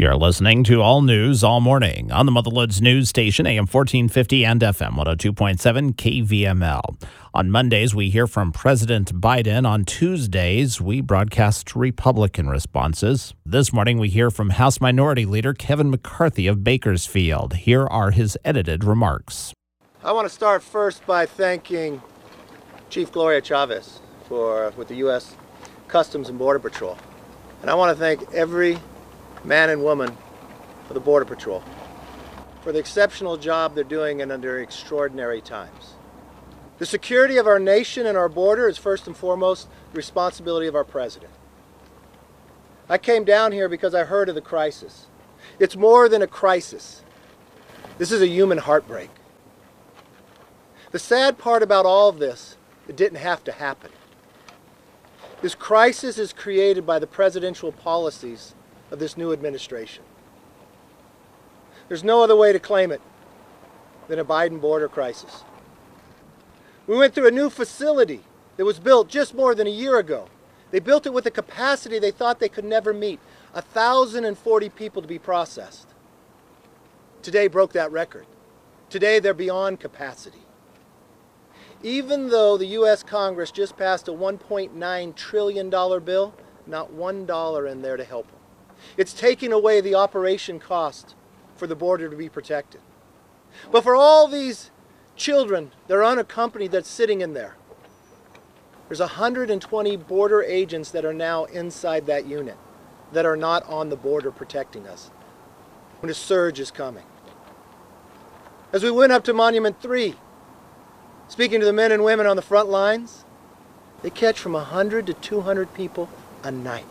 You're listening to All News All Morning on the Motherlode News Station, AM 1450 and FM 102.7 KVML. On Mondays, we hear from President Biden. On Tuesdays, we broadcast Republican responses. This morning, we hear from House Minority Leader Kevin McCarthy of Bakersfield. Here are his edited remarks. I want to start first by thanking Chief Gloria Chavez with the U.S. Customs and Border Patrol. And I want to thank every man and woman for the Border Patrol for the exceptional job they're doing and under extraordinary times. The security of our nation and our border is first and foremost the responsibility of our president. I came down here because I heard of the crisis. It's more than a crisis. This is a human heartbreak. The sad part about all of this, it didn't have to happen. This crisis is created by the presidential policies of this new administration. There's no other way to claim it than a Biden border crisis. We went through a new facility that was built just more than a year ago. They built it with a capacity they thought they could never meet, 1,040 people to be processed. Today broke that record. Today they're beyond capacity. Even though the U.S. Congress just passed a $1.9 trillion bill, not $1 in there to help them. It's taking away the operation cost for the border to be protected. But for all these children that are unaccompanied that's sitting in there, there's 120 border agents that are now inside that unit that are not on the border protecting us when a surge is coming. As we went up to Monument 3, speaking to the men and women on the front lines, they catch from 100 to 200 people a night.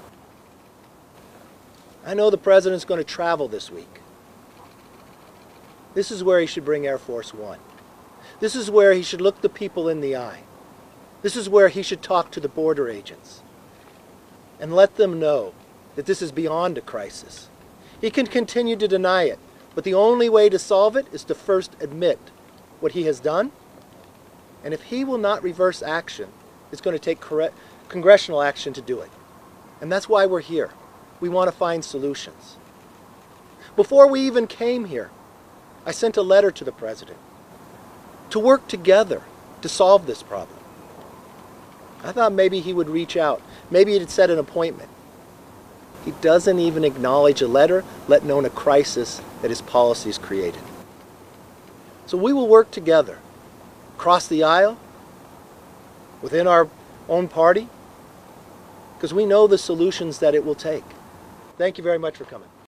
I know the president's going to travel this week. This is where he should bring Air Force One. This is where he should look the people in the eye. This is where he should talk to the border agents and let them know that this is beyond a crisis. He can continue to deny it, but the only way to solve it is to first admit what he has done. And if he will not reverse action, it's going to take congressional action to do it. And that's why we're here. We want to find solutions. Before we even came here, I sent a letter to the president to work together to solve this problem. I thought maybe he would reach out. Maybe he'd set an appointment. He doesn't even acknowledge a letter, let alone a crisis that his policies created. So we will work together, across the aisle, within our own party, because we know the solutions that it will take. Thank you very much for coming.